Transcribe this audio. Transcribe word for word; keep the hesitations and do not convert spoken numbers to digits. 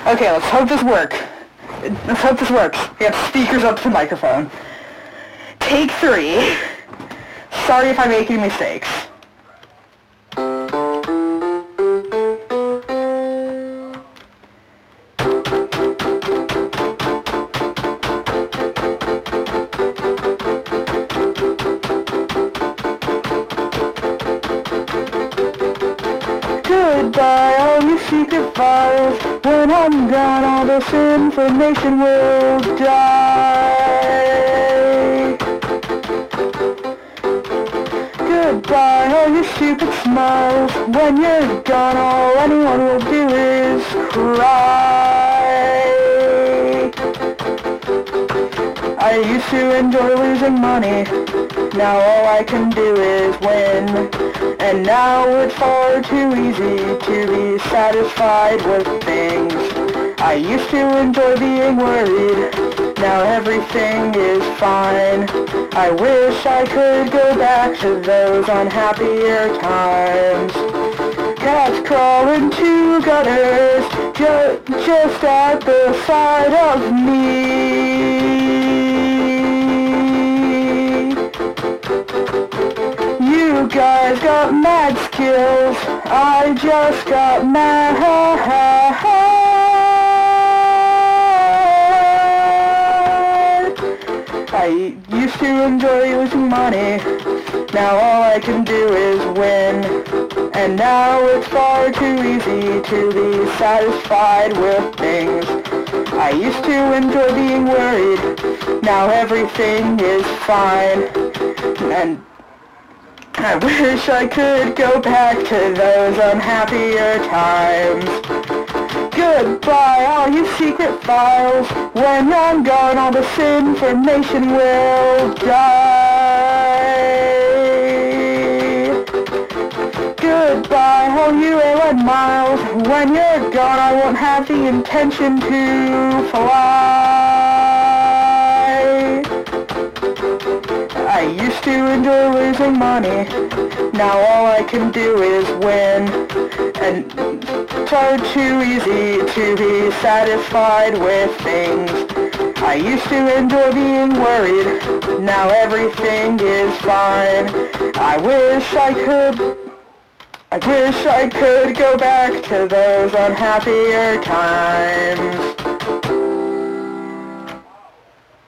Okay, let's hope this works. Let's hope this works. We have speakers up to the microphone. Take three. Sorry if I make any mistakes. Goodbye, all your secret files. When I'm gone, all this information will die. Goodbye, all your stupid smiles. When you're gone, all anyone will do is cry. I used to enjoy losing money. Now all I can do is win. And now it's far too easy to be satisfied with things. I used to enjoy being worried. Now everything is fine. I wish I could go back to those unhappier times. Cats crawl into gutters ju- just at the side of me. You guys got mad skills, I just got mad. I used to enjoy losing money, now all I can do is win. And now it's far too easy to be satisfied with things. I used to enjoy being worried, now everything is fine. And I wish I could go back to those unhappier times. Goodbye, all you secret files. When I'm gone, all this information will die. Goodbye, all you airline miles. When you're gone, I won't have the intention to fly. I used to enjoy losing money, now all I can do is win. And it's far too easy to be satisfied with things. I used to enjoy being worried, now everything is fine. I wish I could, I wish I could go back to those unhappier times.